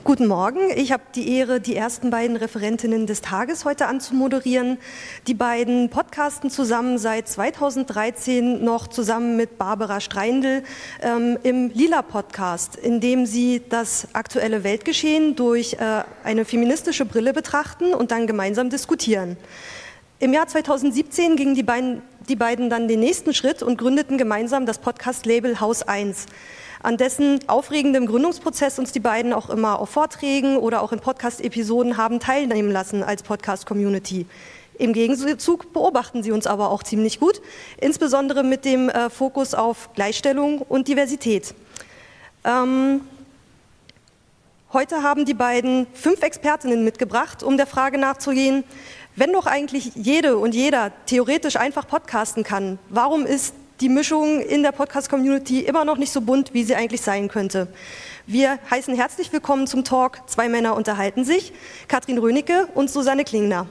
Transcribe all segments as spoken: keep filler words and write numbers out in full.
Guten Morgen, ich habe die Ehre, die ersten beiden Referentinnen des Tages heute anzumoderieren. Die beiden podcasten zusammen seit zweitausenddreizehn noch zusammen mit Barbara Streindl ähm, im Lila-Podcast, in dem sie das aktuelle Weltgeschehen durch äh, eine feministische Brille betrachten und dann gemeinsam diskutieren. Im Jahr zweitausendsiebzehn gingen die beiden, die beiden dann den nächsten Schritt und gründeten gemeinsam das Podcast-Label Haus eins. An dessen aufregendem Gründungsprozess uns die beiden auch immer auf Vorträgen oder auch in Podcast-Episoden haben teilnehmen lassen als Podcast-Community. Im Gegenzug beobachten sie uns aber auch ziemlich gut, insbesondere mit dem äh, Fokus auf Gleichstellung und Diversität. Ähm, heute haben die beiden fünf Expertinnen mitgebracht, um der Frage nachzugehen, wenn doch eigentlich jede und jeder theoretisch einfach podcasten kann, warum ist die Mischung in der Podcast-Community immer noch nicht so bunt, wie sie eigentlich sein könnte? Wir heißen herzlich willkommen zum Talk Zwei Männer unterhalten sich, Katrin Rönecke und Susanne Klingner.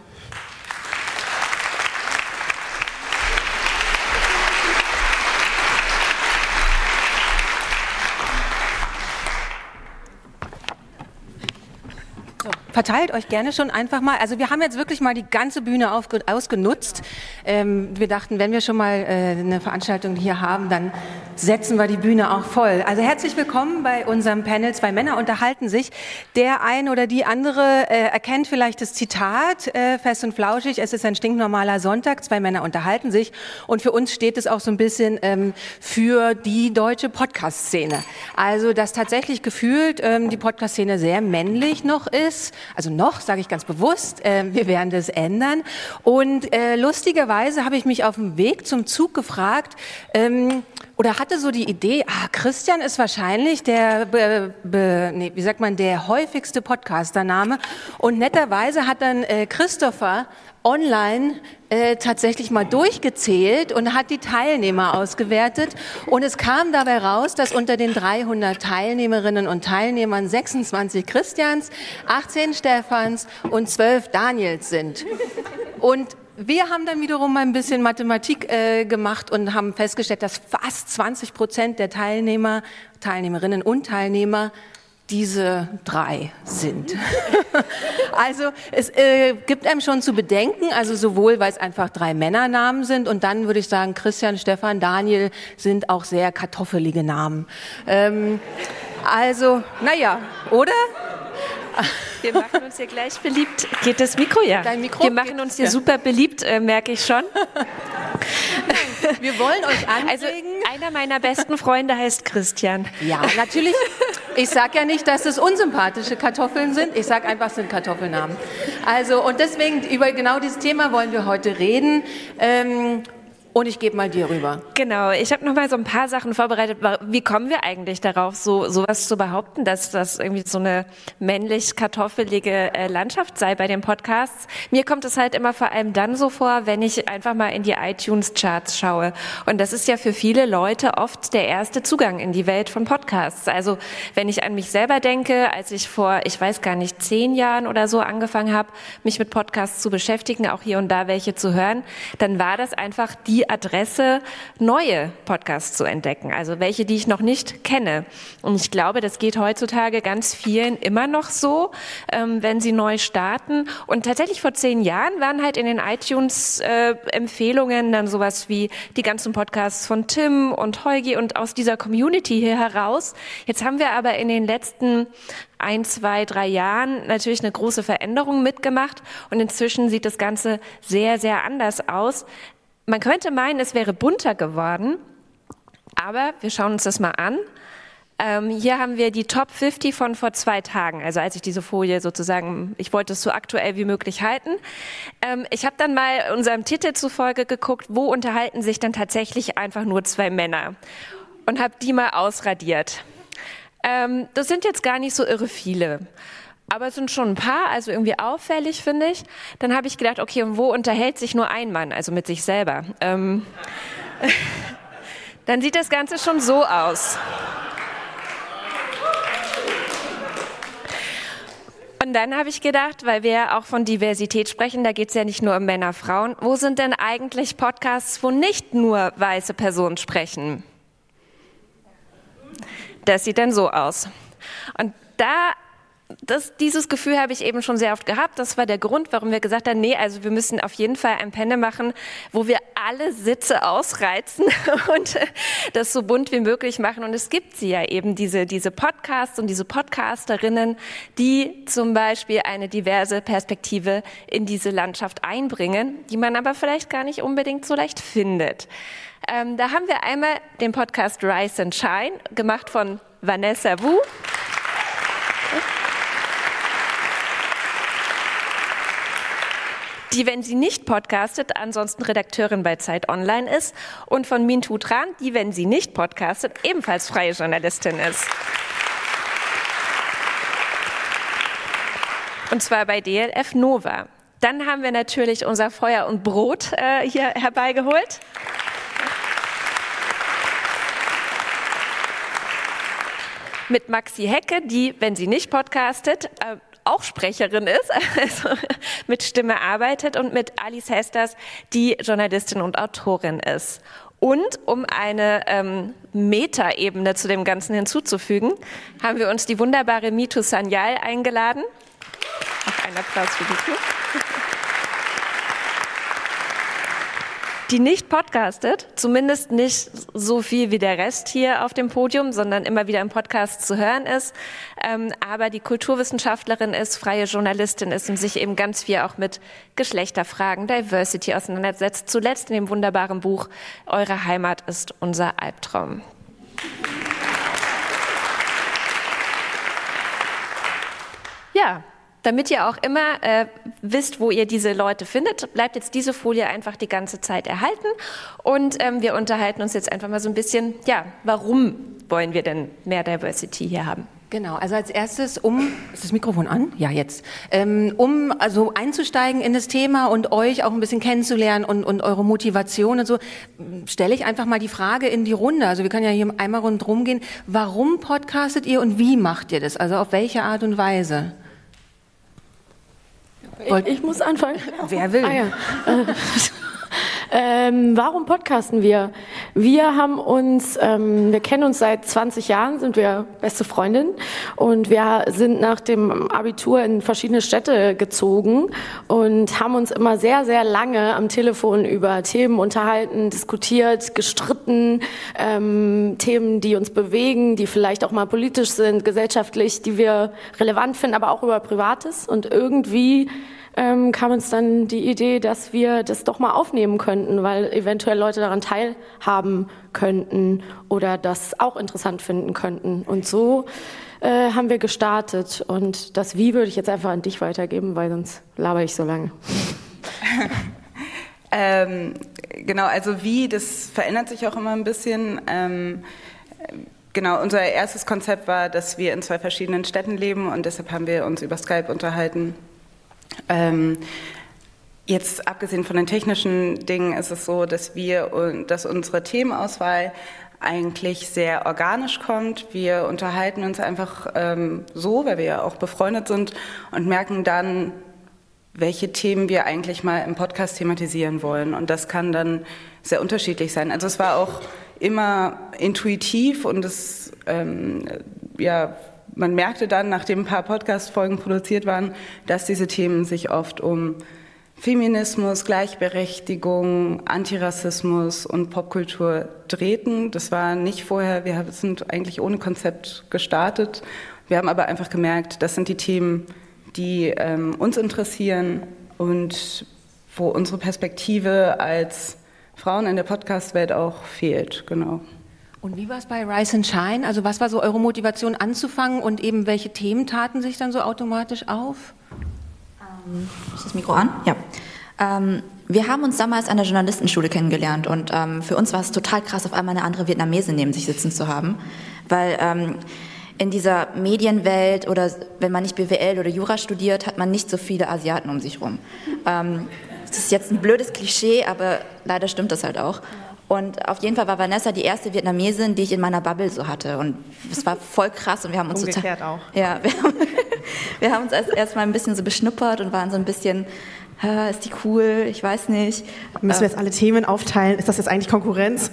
Verteilt euch gerne schon einfach mal. Also wir haben jetzt wirklich mal die ganze Bühne aufge- ausgenutzt. Ähm, wir dachten, wenn wir schon mal äh, eine Veranstaltung hier haben, dann setzen wir die Bühne auch voll. Also herzlich willkommen bei unserem Panel Zwei Männer unterhalten sich. Der ein oder die andere äh, erkennt vielleicht das Zitat, äh, fest und flauschig, es ist ein stinknormaler Sonntag, zwei Männer unterhalten sich. Und für uns steht es auch so ein bisschen ähm, für die deutsche Podcast-Szene. Also dass tatsächlich gefühlt ähm, die Podcast-Szene sehr männlich noch ist. Also noch, sage ich ganz bewusst, äh, wir werden das ändern. Und äh, lustigerweise habe ich mich auf dem Weg zum Zug gefragt, ähm, oder hatte so die Idee, ah, Christian ist wahrscheinlich der, be, be, nee, wie sagt man, der häufigste Podcastername. Und netterweise hat dann äh, Christopher online äh, tatsächlich mal durchgezählt und hat die Teilnehmer ausgewertet. Und es kam dabei raus, dass unter den dreihundert Teilnehmerinnen und Teilnehmern sechsundzwanzig Christians, achtzehn Stephans und zwölf Daniels sind. Und wir haben dann wiederum ein bisschen Mathematik äh, gemacht und haben festgestellt, dass fast zwanzig Prozent der Teilnehmer, Teilnehmerinnen und Teilnehmer diese drei sind. Also es äh, gibt einem schon zu bedenken, also sowohl, weil es einfach drei Männernamen sind und dann würde ich sagen, Christian, Stefan, Daniel sind auch sehr kartoffelige Namen. Ähm, also, naja, oder? Wir machen uns hier gleich beliebt. Geht das Mikro? Ja. Dein Mikro? Wir machen uns hier ja super beliebt, äh, merke ich schon. Wir wollen euch anregen. Also einer meiner besten Freunde heißt Christian. Ja, natürlich. Ich sage ja nicht, dass es unsympathische Kartoffeln sind. Ich sage einfach, es sind Kartoffelnamen. Also, und deswegen, über genau dieses Thema wollen wir heute reden. Ähm, Und ich gebe mal dir rüber. Genau, ich habe noch mal so ein paar Sachen vorbereitet. Wie kommen wir eigentlich darauf, so sowas zu behaupten, dass das irgendwie so eine männlich-kartoffelige äh, Landschaft sei bei den Podcasts? Mir kommt es halt immer vor allem dann so vor, wenn ich einfach mal in die iTunes-Charts schaue. Und das ist ja für viele Leute oft der erste Zugang in die Welt von Podcasts. Also wenn ich an mich selber denke, als ich vor, ich weiß gar nicht, zehn Jahren oder so angefangen habe, mich mit Podcasts zu beschäftigen, auch hier und da welche zu hören, dann war das einfach die Adresse, neue Podcasts zu entdecken, also welche, die ich noch nicht kenne. Und ich glaube, das geht heutzutage ganz vielen immer noch so, ähm, wenn sie neu starten. Und tatsächlich vor zehn Jahren waren halt in den iTunes-Empfehlungen äh, dann sowas wie die ganzen Podcasts von Tim und Heugi und aus dieser Community hier heraus. Jetzt haben wir aber in den letzten ein, zwei, drei Jahren natürlich eine große Veränderung mitgemacht und inzwischen sieht das Ganze sehr, sehr anders aus. Man könnte meinen, es wäre bunter geworden, aber wir schauen uns das mal an. Ähm, hier haben wir die Top fünfzig von vor zwei Tagen, also als ich diese Folie sozusagen, ich wollte es so aktuell wie möglich halten. Ähm, ich habe dann mal unserem Titel zufolge geguckt, wo unterhalten sich dann tatsächlich einfach nur zwei Männer und habe die mal ausradiert. Ähm, das sind jetzt gar nicht so irre viele. Aber es sind schon ein paar, also irgendwie auffällig, finde ich. Dann habe ich gedacht, okay, und wo unterhält sich nur ein Mann, also mit sich selber? Ähm, dann sieht das Ganze schon so aus. Und dann habe ich gedacht, weil wir ja auch von Diversität sprechen, da geht es ja nicht nur um Männer, Frauen, wo sind denn eigentlich Podcasts, wo nicht nur weiße Personen sprechen? Das sieht dann so aus. Und da das, dieses Gefühl habe ich eben schon sehr oft gehabt. Das war der Grund, warum wir gesagt haben, nee, also wir müssen auf jeden Fall ein Panel machen, wo wir alle Sitze ausreizen und das so bunt wie möglich machen. Und es gibt sie ja eben, diese, diese Podcasts und diese Podcasterinnen, die zum Beispiel eine diverse Perspektive in diese Landschaft einbringen, die man aber vielleicht gar nicht unbedingt so leicht findet. Ähm, da haben wir einmal den Podcast Rise and Shine, gemacht von Vanessa Wu. Die, wenn sie nicht podcastet, ansonsten Redakteurin bei Zeit Online ist, und von Mintu Tran, die, wenn sie nicht podcastet, ebenfalls freie Journalistin ist. Und zwar bei D L F Nova. Dann haben wir natürlich unser Feuer und Brot äh, hier herbeigeholt. Mit Maxi Hecke, die, wenn sie nicht podcastet, äh, auch Sprecherin ist, also mit Stimme arbeitet, und mit Alice Hesters, die Journalistin und Autorin ist. Und um eine ähm, Meta-Ebene zu dem Ganzen hinzuzufügen, haben wir uns die wunderbare Mitu Sanyal eingeladen. Noch einen Applaus für Mitu. Die nicht podcastet, zumindest nicht so viel wie der Rest hier auf dem Podium, sondern immer wieder im Podcast zu hören ist, ähm, aber die Kulturwissenschaftlerin ist, freie Journalistin ist und sich eben ganz viel auch mit Geschlechterfragen, Diversity auseinandersetzt, zuletzt in dem wunderbaren Buch Eure Heimat ist unser Albtraum. Ja. Damit ihr auch immer äh, wisst, wo ihr diese Leute findet, bleibt jetzt diese Folie einfach die ganze Zeit erhalten. Und ähm, wir unterhalten uns jetzt einfach mal so ein bisschen, ja, warum wollen wir denn mehr Diversity hier haben? Genau, also als erstes, um, ist das Mikrofon an? Ja, jetzt. Ähm, um also einzusteigen in das Thema und euch auch ein bisschen kennenzulernen und, und eure Motivation und so, stelle ich einfach mal die Frage in die Runde. Also wir können ja hier einmal rundherum gehen. Warum podcastet ihr und wie macht ihr das? Also auf welche Art und Weise? Ich, ich muss anfangen. Wer will? Ah, ja. ähm, warum podcasten wir? Wir haben uns, ähm, wir kennen uns seit zwanzig Jahren, sind wir beste Freundinnen, und wir sind nach dem Abitur in verschiedene Städte gezogen und haben uns immer sehr, sehr lange am Telefon über Themen unterhalten, diskutiert, gestritten, ähm, Themen, die uns bewegen, die vielleicht auch mal politisch sind, gesellschaftlich, die wir relevant finden, aber auch über Privates, und irgendwie Ähm, kam uns dann die Idee, dass wir das doch mal aufnehmen könnten, weil eventuell Leute daran teilhaben könnten oder das auch interessant finden könnten. Und so äh, haben wir gestartet. Und das Wie würde ich jetzt einfach an dich weitergeben, weil sonst laber ich so lange. ähm, genau, also Wie, das verändert sich auch immer ein bisschen. Ähm, Genau, unser erstes Konzept war, dass wir in zwei verschiedenen Städten leben, und deshalb haben wir uns über Skype unterhalten. Ähm, jetzt abgesehen von den technischen Dingen ist es so, dass wir, dass unsere Themenauswahl eigentlich sehr organisch kommt. Wir unterhalten uns einfach ähm, so, weil wir ja auch befreundet sind, und merken dann, welche Themen wir eigentlich mal im Podcast thematisieren wollen. Und das kann dann sehr unterschiedlich sein. Also es war auch immer intuitiv, und es, ähm, ja, man merkte dann, nachdem ein paar Podcast-Folgen produziert waren, dass diese Themen sich oft um Feminismus, Gleichberechtigung, Antirassismus und Popkultur drehten. Das war nicht vorher, wir sind eigentlich ohne Konzept gestartet. Wir haben aber einfach gemerkt, das sind die Themen, die ähm, uns interessieren und wo unsere Perspektive als Frauen in der Podcast-Welt auch fehlt. Genau. Und wie war es bei Rise and Shine? Also was war so eure Motivation anzufangen, und eben welche Themen taten sich dann so automatisch auf? Ähm, ist das Mikro an? Ja. Ähm, wir haben uns damals an der Journalistenschule kennengelernt, und ähm, für uns war es total krass, auf einmal eine andere Vietnamese neben sich sitzen zu haben, weil ähm, in dieser Medienwelt, oder wenn man nicht B W L oder Jura studiert, hat man nicht so viele Asiaten um sich rum. Ähm, das ist jetzt ein blödes Klischee, aber leider stimmt das halt auch. Und auf jeden Fall war Vanessa die erste Vietnamesin, die ich in meiner Bubble so hatte. Und es war voll krass, und wir haben uns Umgekehrt total, auch. Ja, wir haben, wir haben uns erst, erst mal ein bisschen so beschnuppert und waren so ein bisschen, äh, ist die cool, ich weiß nicht. Müssen wir jetzt alle Themen aufteilen? Ist das jetzt eigentlich Konkurrenz?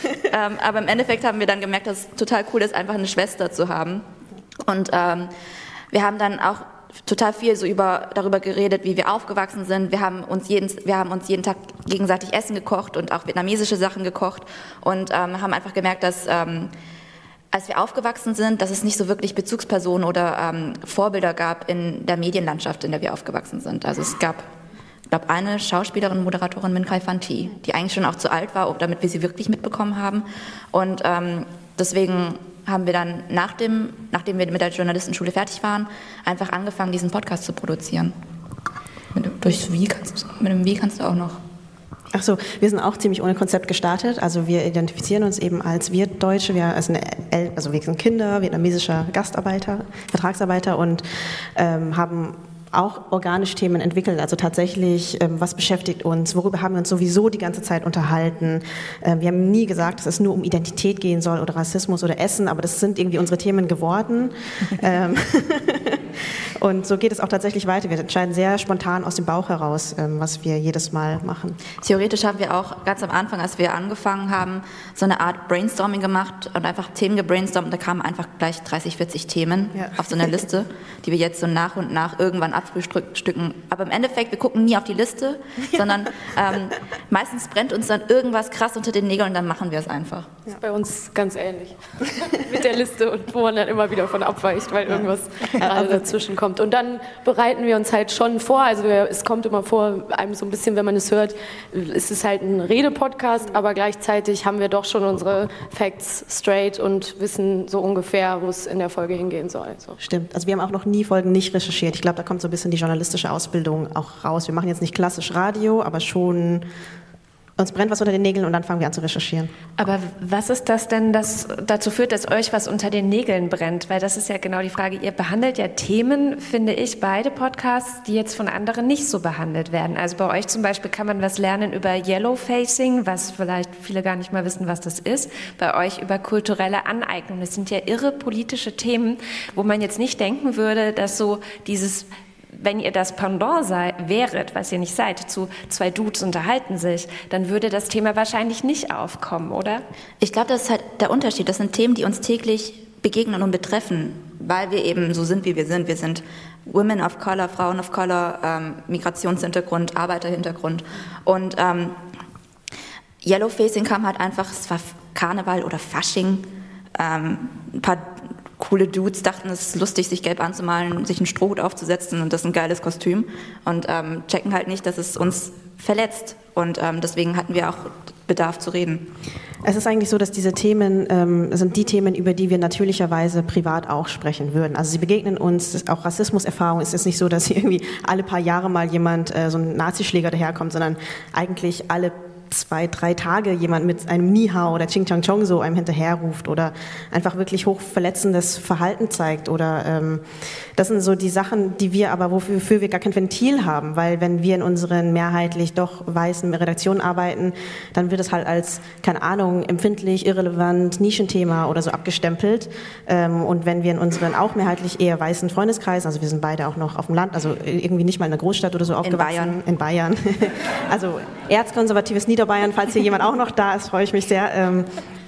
ähm, aber im Endeffekt haben wir dann gemerkt, dass es total cool ist, einfach eine Schwester zu haben. Und ähm, wir haben dann auch total viel so über, darüber geredet, wie wir aufgewachsen sind. Wir haben uns jeden, wir haben uns jeden Tag gegenseitig Essen gekocht und auch vietnamesische Sachen gekocht und ähm, haben einfach gemerkt, dass ähm, als wir aufgewachsen sind, dass es nicht so wirklich Bezugspersonen oder ähm, Vorbilder gab in der Medienlandschaft, in der wir aufgewachsen sind. Also es gab, ich glaube, eine Schauspielerin, Moderatorin, Min Kai Phan Thi, die eigentlich schon auch zu alt war, damit wir sie wirklich mitbekommen haben. Und ähm, deswegen haben wir dann, nach dem, nachdem wir mit der Journalistenschule fertig waren, einfach angefangen, diesen Podcast zu produzieren. Mit, durchs Wie kannst, mit dem Wie kannst du auch noch. Ach so, wir sind auch ziemlich ohne Konzept gestartet. Also wir identifizieren uns eben als Vietdeutsche. Wir, also, eine, also wir sind Kinder, vietnamesischer Gastarbeiter, Vertragsarbeiter und ähm, haben auch organische Themen entwickelt, also tatsächlich, ähm, was beschäftigt uns, worüber haben wir uns sowieso die ganze Zeit unterhalten. Ähm, wir haben nie gesagt, dass es nur um Identität gehen soll oder Rassismus oder Essen, aber das sind irgendwie unsere Themen geworden. ähm, und so geht es auch tatsächlich weiter. Wir entscheiden sehr spontan aus dem Bauch heraus, ähm, was wir jedes Mal machen. Theoretisch haben wir auch ganz am Anfang, als wir angefangen haben, so eine Art Brainstorming gemacht und einfach Themen gebrainstormt. Da kamen einfach gleich dreißig, vierzig Themen ja. auf so einer Liste, die wir jetzt so nach und nach irgendwann abfrühstücken. Aber im Endeffekt, wir gucken nie auf die Liste, ja. sondern ähm, meistens brennt uns dann irgendwas krass unter den Nägeln und dann machen wir es einfach. Das ist bei uns ganz ähnlich mit der Liste und wo man dann immer wieder von abweicht, weil irgendwas gerade dazwischen kommt. Und dann bereiten wir uns halt schon vor, also wir, es kommt immer vor, einem so ein bisschen, wenn man es hört, ist es halt ein Redepodcast, aber gleichzeitig haben wir doch schon unsere Facts straight und wissen so ungefähr, wo es in der Folge hingehen soll. So. Stimmt, also wir haben auch noch nie Folgen nicht recherchiert. Ich glaube, da kommt so ein bisschen die journalistische Ausbildung auch raus. Wir machen jetzt nicht klassisch Radio, aber schon, uns brennt was unter den Nägeln und dann fangen wir an zu recherchieren. Aber was ist das denn, das dazu führt, dass euch was unter den Nägeln brennt? Weil das ist ja genau die Frage. Ihr behandelt ja Themen, finde ich, beide Podcasts, die jetzt von anderen nicht so behandelt werden. Also bei euch zum Beispiel kann man was lernen über Yellowfacing, was vielleicht viele gar nicht mal wissen, was das ist. Bei euch über kulturelle Aneignung. Das sind ja irre politische Themen, wo man jetzt nicht denken würde, dass so dieses... Wenn ihr das Pendant sei, wäret, was ihr nicht seid, zu zwei Dudes unterhalten sich, dann würde das Thema wahrscheinlich nicht aufkommen, oder? Ich glaube, das ist halt der Unterschied. Das sind Themen, die uns täglich begegnen und betreffen, weil wir eben so sind, wie wir sind. Wir sind Women of Color, Frauen of Color, ähm, Migrationshintergrund, Arbeiterhintergrund. Und ähm, Yellowfacing kam halt einfach, es war Karneval oder Fasching, ähm, ein paar coole Dudes dachten, es ist lustig, sich gelb anzumalen, sich einen Strohhut aufzusetzen und das ist ein geiles Kostüm und ähm, checken halt nicht, dass es uns verletzt und ähm, deswegen hatten wir auch Bedarf zu reden. Es ist eigentlich so, dass diese Themen ähm, sind die Themen, über die wir natürlicherweise privat auch sprechen würden. Also sie begegnen uns, auch Rassismuserfahrung. Es ist nicht so, dass hier irgendwie alle paar Jahre mal jemand, äh, so ein Nazischläger daherkommt, sondern eigentlich alle zwei, drei Tage jemand mit einem Ni Hao oder Ching Chang Chong so einem hinterherruft oder einfach wirklich hochverletzendes Verhalten zeigt oder ähm, das sind so die Sachen, die wir aber, wofür, wofür wir gar kein Ventil haben, weil wenn wir in unseren mehrheitlich doch weißen Redaktionen arbeiten, dann wird es halt als, keine Ahnung, empfindlich, irrelevant, Nischenthema oder so abgestempelt ähm, und wenn wir in unseren auch mehrheitlich eher weißen Freundeskreisen, also wir sind beide auch noch auf dem Land, also irgendwie nicht mal in einer Großstadt oder so aufgewachsen. In Bayern. In Bayern. Also erzkonservatives Niederbayern, falls hier jemand auch noch da ist, freue ich mich sehr. Ähm,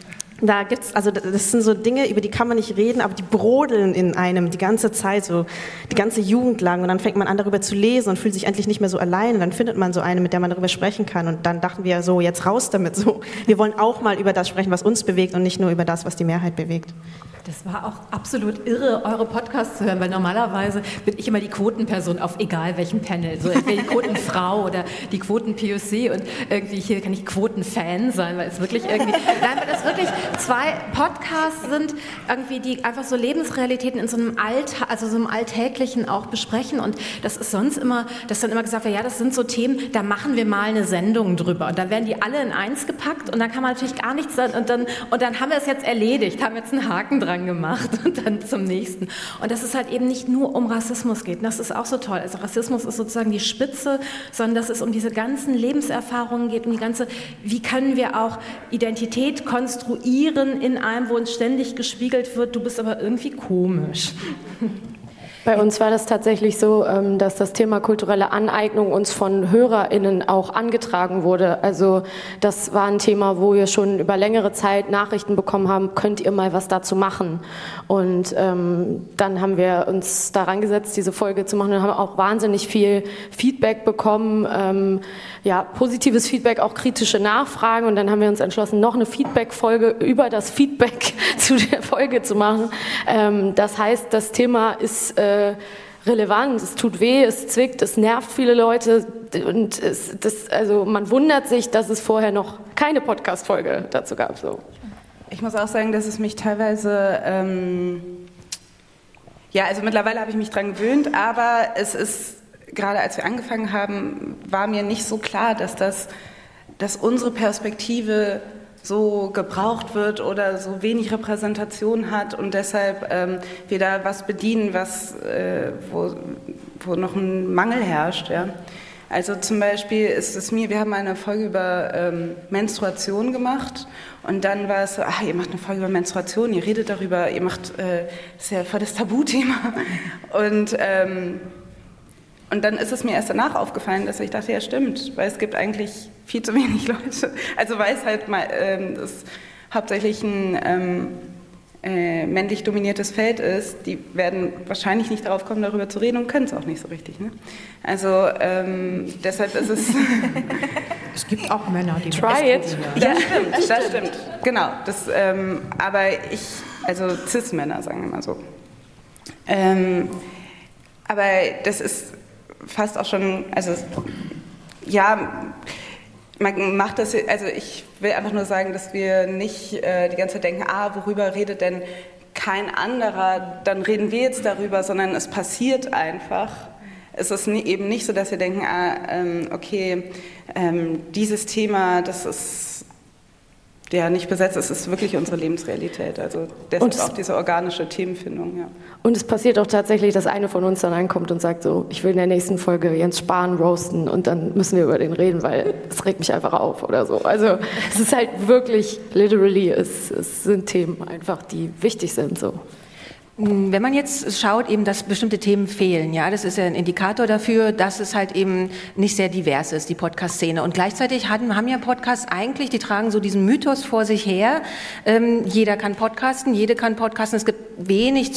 da gibt's, also das sind so Dinge, über die kann man nicht reden, aber die brodeln in einem die ganze Zeit, so die ganze Jugend lang und dann fängt man an darüber zu lesen und fühlt sich endlich nicht mehr so allein und dann findet man so eine, mit der man darüber sprechen kann und dann dachten wir so, jetzt raus damit, so. Wir wollen auch mal über das sprechen, was uns bewegt und nicht nur über das, was die Mehrheit bewegt. Das war auch absolut irre, eure Podcasts zu hören, weil normalerweise bin ich immer die Quotenperson auf egal welchem Panel. So entweder die Quotenfrau oder die Quoten-P O C und irgendwie hier kann ich Quotenfan sein, weil es wirklich irgendwie, nein, weil das wirklich zwei Podcasts sind, irgendwie, die einfach so Lebensrealitäten in so einem Alltag, also so einem Alltäglichen auch besprechen und das ist sonst immer, dass dann immer gesagt wird, ja, das sind so Themen, da machen wir mal eine Sendung drüber und dann werden die alle in eins gepackt und dann kann man natürlich gar nichts sagen und dann, und dann haben wir es jetzt erledigt, haben jetzt einen Haken dran gemacht und dann zum nächsten. Und dass es halt eben nicht nur um Rassismus geht. Und das ist auch so toll. Also Rassismus ist sozusagen die Spitze, sondern dass es um diese ganzen Lebenserfahrungen geht, um die ganze, wie können wir auch Identität konstruieren in einem, wo uns ständig gespiegelt wird, du bist aber irgendwie komisch. Bei uns war das tatsächlich so, dass das Thema kulturelle Aneignung uns von HörerInnen auch angetragen wurde. Also das war ein Thema, wo wir schon über längere Zeit Nachrichten bekommen haben, könnt ihr mal was dazu machen? Und ähm, dann haben wir uns daran gesetzt, diese Folge zu machen und haben auch wahnsinnig viel Feedback bekommen, ähm, ja, positives Feedback, auch kritische Nachfragen, und dann haben wir uns entschlossen, noch eine Feedback-Folge über das Feedback zu der Folge zu machen. Ähm, das heißt, das Thema ist äh, relevant, es tut weh, es zwickt, es nervt viele Leute und es, das, also man wundert sich, dass es vorher noch keine Podcast-Folge dazu gab. So. Ich muss auch sagen, dass es mich teilweise, ähm, ja, also mittlerweile habe ich mich dran gewöhnt, aber es ist, gerade als wir angefangen haben, war mir nicht so klar, dass das, dass unsere Perspektive so gebraucht wird oder so wenig Repräsentation hat und deshalb ähm, wir da was bedienen, was, äh, wo, wo noch ein Mangel herrscht. Ja. Also zum Beispiel ist es mir, wir haben eine Folge über ähm, Menstruation gemacht und dann war es so, ach, ihr macht eine Folge über Menstruation, ihr redet darüber, ihr macht, äh, das ist ja voll das Tabuthema. Und ähm, Und dann ist es mir erst danach aufgefallen, dass ich dachte, ja stimmt, weil es gibt eigentlich viel zu wenig Leute. Also weil es halt mal ähm, das hauptsächlich ein ähm, äh, männlich dominiertes Feld ist, die werden wahrscheinlich nicht darauf kommen, darüber zu reden und können es auch nicht so richtig. Ne? Also ähm, deshalb ist es... Es gibt auch Männer, die... Try it. Ja, stimmt, das, das stimmt. Genau, das, ähm, aber ich, also Cis-Männer, sagen wir mal so. Ähm, aber das ist... fast auch schon, also ja, man macht das, also ich will einfach nur sagen, dass wir nicht äh, die ganze Zeit denken, ah, worüber redet denn kein anderer, dann reden wir jetzt darüber, sondern es passiert einfach. Es ist nie, eben nicht so, dass wir denken, ah, ähm, okay, ähm, dieses Thema, das ist ja nicht besetzt, es ist wirklich unsere Lebensrealität. Also deshalb auch diese organische Themenfindung. Ja. Und es passiert auch tatsächlich, dass eine von uns dann reinkommt und sagt so, ich will in der nächsten Folge Jens Spahn roasten und dann müssen wir über den reden, weil es regt mich einfach auf oder so. Also es ist halt wirklich, literally, es, es sind Themen einfach, die wichtig sind. So. Wenn man jetzt schaut, eben, dass bestimmte Themen fehlen, ja, das ist ja ein Indikator dafür, dass es halt eben nicht sehr divers ist, die Podcast-Szene. Und gleichzeitig hatten, haben ja Podcasts eigentlich, die tragen so diesen Mythos vor sich her. Ähm, jeder kann podcasten, jede kann podcasten. Es gibt wenig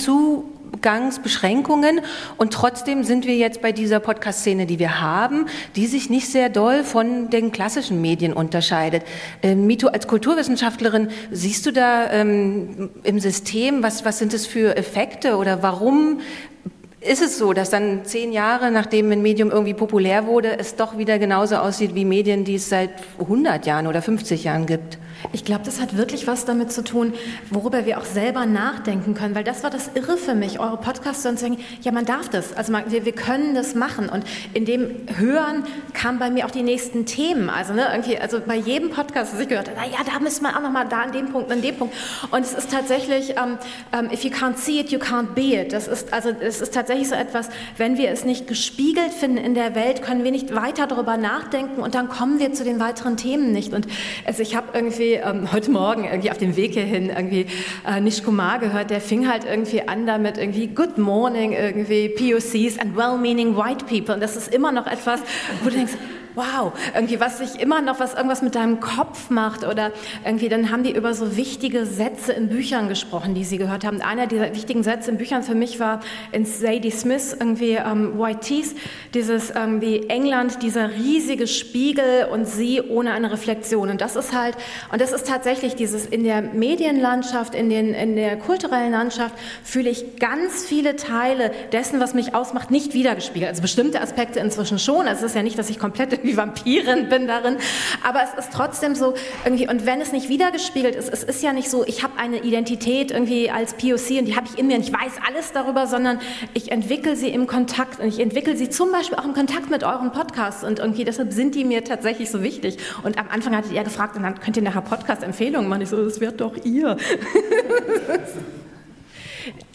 Zugangsbeschränkungen und trotzdem sind wir jetzt bei dieser Podcast-Szene, die wir haben, die sich nicht sehr doll von den klassischen Medien unterscheidet. Ähm, Mito, als Kulturwissenschaftlerin, siehst du da ähm, im System, was, was sind es für Effekte oder warum ist es so, dass dann zehn Jahre, nachdem ein Medium irgendwie populär wurde, es doch wieder genauso aussieht wie Medien, die es seit hundert Jahren oder fünfzig Jahren gibt? Ich glaube, das hat wirklich was damit zu tun, worüber wir auch selber nachdenken können, weil das war das Irre für mich, eure Podcasts zu sagen, ja, man darf das, also man, wir, wir können das machen und in dem Hören kamen bei mir auch die nächsten Themen, also ne, irgendwie, also bei jedem Podcast, das ich gehört habe, na ja, da müssen wir auch nochmal da an dem Punkt, an dem Punkt und es ist tatsächlich, um, um, if you can't see it, you can't be it, das ist, also es ist tatsächlich so etwas, wenn wir es nicht gespiegelt finden in der Welt, können wir nicht weiter darüber nachdenken und dann kommen wir zu den weiteren Themen nicht und also ich habe irgendwie Ähm, heute Morgen irgendwie auf dem Weg hierhin irgendwie äh, Nish Kumar gehört, der fing halt irgendwie an damit irgendwie Good Morning, irgendwie P O Cs and well-meaning white people und das ist immer noch etwas, wo du denkst, wow, irgendwie was sich immer noch, was irgendwas mit deinem Kopf macht oder irgendwie, dann haben die über so wichtige Sätze in Büchern gesprochen, die sie gehört haben. Einer dieser wichtigen Sätze in Büchern für mich war in Zadie Smith irgendwie ähm, White Teeth, dieses irgendwie England, dieser riesige Spiegel und sie ohne eine Reflexion und das ist halt, und das ist tatsächlich dieses in der Medienlandschaft, in, den, in der kulturellen Landschaft fühle ich ganz viele Teile dessen, was mich ausmacht, nicht wiedergespiegelt. Also bestimmte Aspekte inzwischen schon, also es ist ja nicht, dass ich komplett irgendwie Vampirin bin darin, aber es ist trotzdem so irgendwie, und wenn es nicht wiedergespiegelt ist, es ist ja nicht so, ich habe eine Identität irgendwie als P O C und die habe ich in mir und ich weiß alles darüber, sondern ich entwickle sie im Kontakt und ich entwickle sie zum Beispiel auch im Kontakt mit euren Podcasts und irgendwie deshalb sind die mir tatsächlich so wichtig. Und am Anfang hattet ihr gefragt, und dann könnt ihr nachher Podcast-Empfehlungen machen. Ich so, das wird doch ihr.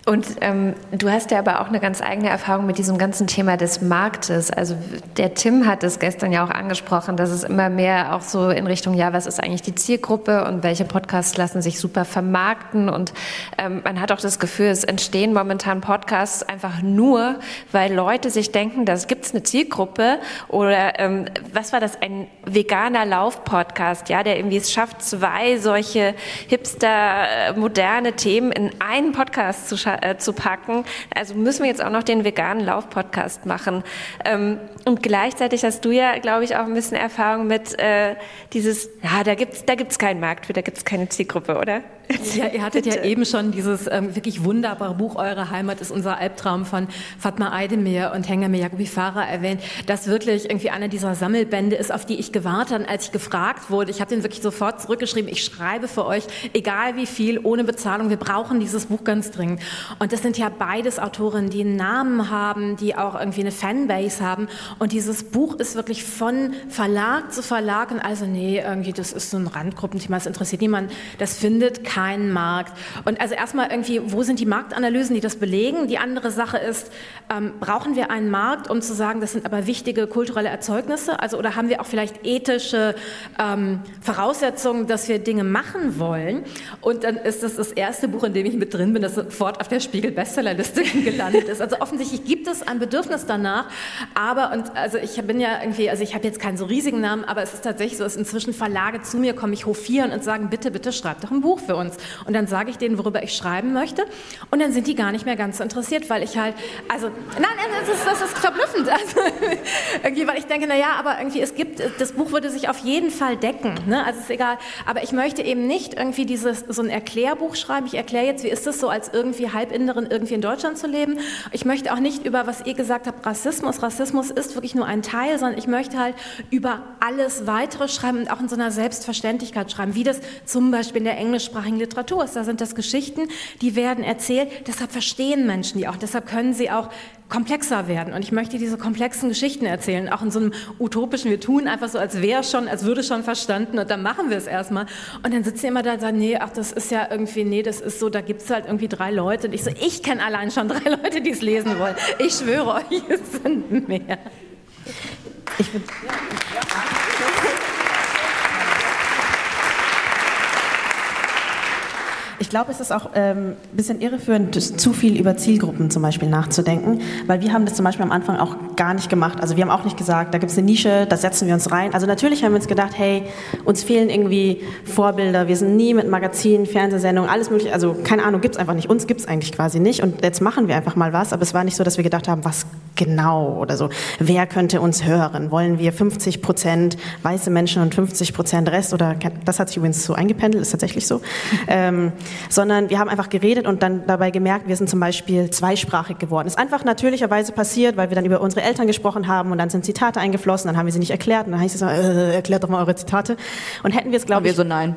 Und ähm, du hast ja aber auch eine ganz eigene Erfahrung mit diesem ganzen Thema des Marktes. Also der Tim hat es gestern ja auch angesprochen, dass es immer mehr auch so in Richtung, ja, was ist eigentlich die Zielgruppe und welche Podcasts lassen sich super vermarkten. Und ähm, man hat auch das Gefühl, es entstehen momentan Podcasts einfach nur, weil Leute sich denken, da gibt es eine Zielgruppe. Oder ähm, was war das, ein veganer Lauf-Podcast, ja, der irgendwie es schafft, zwei solche hipster, moderne Themen in einen Podcast zu schaffen. Zu packen. Also müssen wir jetzt auch noch den veganen Lauf-Podcast machen. Und gleichzeitig hast du ja, glaube ich, auch ein bisschen Erfahrung mit äh, dieses, ja, da gibt's, da gibt's keinen Markt für, da gibt's keine Zielgruppe, oder? Ja, ihr hattet ja eben schon dieses ähm, wirklich wunderbare Buch Eure Heimat ist unser Albtraum von Fatma Aydemir und Hengame Yaghoubi Farah erwähnt, das wirklich irgendwie einer dieser Sammelbände ist, auf die ich gewartet habe, als ich gefragt wurde. Ich habe den wirklich sofort zurückgeschrieben, ich schreibe für euch, egal wie viel, ohne Bezahlung, wir brauchen dieses Buch ganz dringend. Und das sind ja beides Autorinnen, die einen Namen haben, die auch irgendwie eine Fanbase haben. Und dieses Buch ist wirklich von Verlag zu Verlag und also nee, irgendwie das ist so ein Randgruppenthema, das interessiert niemanden, das findet keinen Markt. Und also erstmal irgendwie, wo sind die Marktanalysen, die das belegen? Die andere Sache ist, ähm, brauchen wir einen Markt, um zu sagen, das sind aber wichtige kulturelle Erzeugnisse? Also oder haben wir auch vielleicht ethische ähm, Voraussetzungen, dass wir Dinge machen wollen? Und dann ist das das erste Buch, in dem ich mit drin bin, das sofort auf der Spiegel-Bestsellerliste gelandet ist. Also offensichtlich gibt es ein Bedürfnis danach, aber und also ich bin ja irgendwie, also ich habe jetzt keinen so riesigen Namen, aber es ist tatsächlich so, dass inzwischen Verlage zu mir kommen, mich hofieren und sagen, bitte, bitte schreib doch ein Buch für uns. Und dann sage ich denen, worüber ich schreiben möchte und dann sind die gar nicht mehr ganz so interessiert, weil ich halt, also, nein, das ist, das ist verblüffend, also, irgendwie, weil ich denke, na ja, aber irgendwie, es gibt, das Buch würde sich auf jeden Fall decken, ne? Also ist egal, aber ich möchte eben nicht irgendwie dieses, so ein Erklärbuch schreiben, ich erkläre jetzt, wie ist es so, als irgendwie Halbinderin irgendwie in Deutschland zu leben. Ich möchte auch nicht über, was ihr gesagt habt, Rassismus, Rassismus ist wirklich nur ein Teil, sondern ich möchte halt über alles Weitere schreiben und auch in so einer Selbstverständlichkeit schreiben, wie das zum Beispiel in der englischsprachigen Literatur ist. Da sind das Geschichten, die werden erzählt, deshalb verstehen Menschen die auch, deshalb können sie auch komplexer werden. Und ich möchte diese komplexen Geschichten erzählen, auch in so einem utopischen, wir tun einfach so, als wäre schon, als würde schon verstanden und dann machen wir es erstmal. Und dann sitzen die immer da und sagen, nee, ach, das ist ja irgendwie, nee, das ist so, da gibt es halt irgendwie drei Leute. Und ich so, ich kenne allein schon drei Leute, die es lesen wollen. Ich schwöre euch, es sind mehr. Ich bin, ja. Ich glaube, es ist auch ähm, ein bisschen irreführend, zu viel über Zielgruppen zum Beispiel nachzudenken, weil wir haben das zum Beispiel am Anfang auch gar nicht gemacht. Also wir haben auch nicht gesagt, da gibt es eine Nische, da setzen wir uns rein. Also natürlich haben wir uns gedacht, hey, uns fehlen irgendwie Vorbilder, wir sind nie mit Magazinen, Fernsehsendungen, alles mögliche, also keine Ahnung, gibt es einfach nicht. Uns gibt es eigentlich quasi nicht und jetzt machen wir einfach mal was, aber es war nicht so, dass wir gedacht haben, was genau oder so. Wer könnte uns hören? Wollen wir fünfzig Prozent weiße Menschen und fünfzig Prozent Rest oder, das hat sich übrigens so eingependelt, ist tatsächlich so. Ähm, sondern wir haben einfach geredet und dann dabei gemerkt, wir sind zum Beispiel zweisprachig geworden. Ist einfach natürlicherweise passiert, weil wir dann über unsere Eltern gesprochen haben und dann sind Zitate eingeflossen, dann haben wir sie nicht erklärt und dann heißt es so, äh, erklärt doch mal eure Zitate. Und hätten wir es, glaube ich... wir so, nein.